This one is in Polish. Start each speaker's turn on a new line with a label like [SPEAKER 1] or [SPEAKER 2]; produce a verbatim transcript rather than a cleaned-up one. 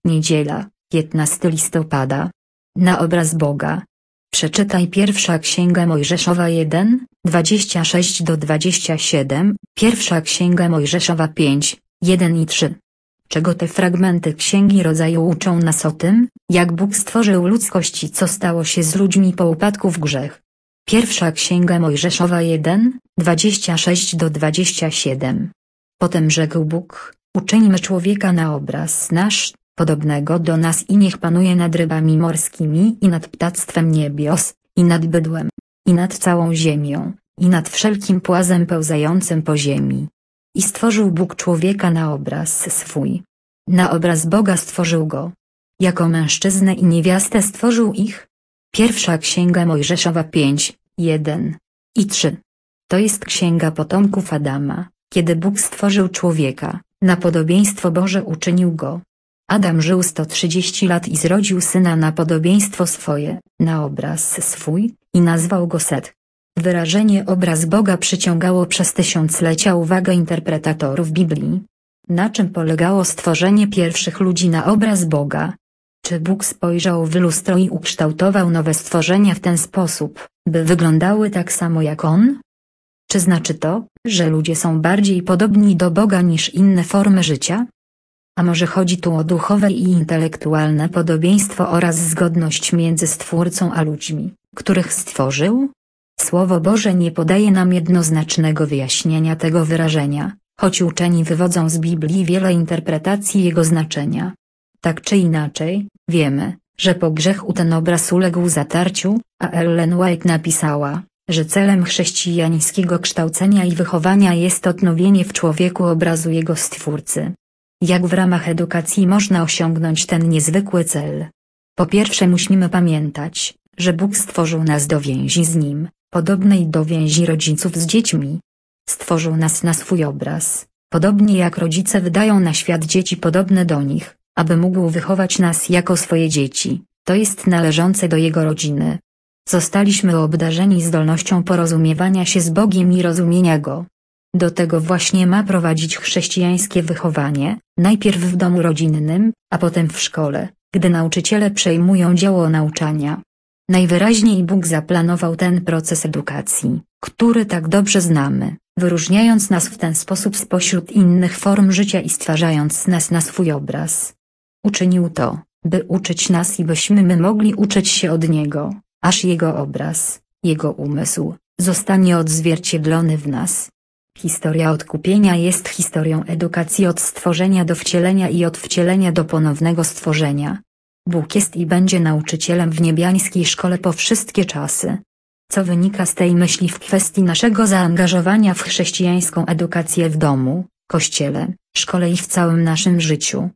[SPEAKER 1] Niedziela, piętnastego listopada. Na obraz Boga. Przeczytaj pierwsza Księga Mojżeszowa jeden, dwadzieścia sześć do dwudziestu siedmiu, pierwsza Księga Mojżeszowa pięć, jeden i trzy. Czego te fragmenty Księgi Rodzaju uczą nas o tym, jak Bóg stworzył ludzkość i co stało się z ludźmi po upadku w grzech? Pierwsza Księga Mojżeszowa jeden, dwadzieścia sześć do dwudziestu siedmiu. Potem rzekł Bóg: uczyńmy człowieka na obraz nasz, podobnego do nas i niech panuje nad rybami morskimi i nad ptactwem niebios, i nad bydłem, i nad całą ziemią, i nad wszelkim płazem pełzającym po ziemi. I stworzył Bóg człowieka na obraz swój. Na obraz Boga stworzył go. Jako mężczyznę i niewiastę stworzył ich. Pierwsza Księga Mojżeszowa pięć, jeden i trzy. To jest księga potomków Adama, kiedy Bóg stworzył człowieka, na podobieństwo Boże uczynił go. Adam żył sto trzydzieści lat i zrodził syna na podobieństwo swoje, na obraz swój, i nazwał go Set. Wyrażenie obraz Boga przyciągało przez tysiąclecia uwagę interpretatorów Biblii. Na czym polegało stworzenie pierwszych ludzi na obraz Boga? Czy Bóg spojrzał w lustro i ukształtował nowe stworzenia w ten sposób, by wyglądały tak samo jak On? Czy znaczy to, że ludzie są bardziej podobni do Boga niż inne formy życia? A może chodzi tu o duchowe i intelektualne podobieństwo oraz zgodność między Stwórcą a ludźmi, których stworzył? Słowo Boże nie podaje nam jednoznacznego wyjaśnienia tego wyrażenia, choć uczeni wywodzą z Biblii wiele interpretacji jego znaczenia. Tak czy inaczej, wiemy, że po grzechu ten obraz uległ zatarciu, a Ellen White napisała, że celem chrześcijańskiego kształcenia i wychowania jest odnowienie w człowieku obrazu jego Stwórcy. Jak w ramach edukacji można osiągnąć ten niezwykły cel? Po pierwsze musimy pamiętać, że Bóg stworzył nas do więzi z Nim, podobnej do więzi rodziców z dziećmi. Stworzył nas na swój obraz, podobnie jak rodzice wydają na świat dzieci podobne do nich, aby mógł wychować nas jako swoje dzieci, to jest należące do Jego rodziny. Zostaliśmy obdarzeni zdolnością porozumiewania się z Bogiem i rozumienia Go. Do tego właśnie ma prowadzić chrześcijańskie wychowanie, najpierw w domu rodzinnym, a potem w szkole, gdy nauczyciele przejmują dzieło nauczania. Najwyraźniej Bóg zaplanował ten proces edukacji, który tak dobrze znamy, wyróżniając nas w ten sposób spośród innych form życia i stwarzając z nas na swój obraz. Uczynił to, by uczyć nas i byśmy my mogli uczyć się od Niego, aż Jego obraz, Jego umysł, zostanie odzwierciedlony w nas. Historia odkupienia jest historią edukacji od stworzenia do wcielenia i od wcielenia do ponownego stworzenia. Bóg jest i będzie nauczycielem w niebiańskiej szkole po wszystkie czasy. Co wynika z tej myśli w kwestii naszego zaangażowania w chrześcijańską edukację w domu, kościele, szkole i w całym naszym życiu?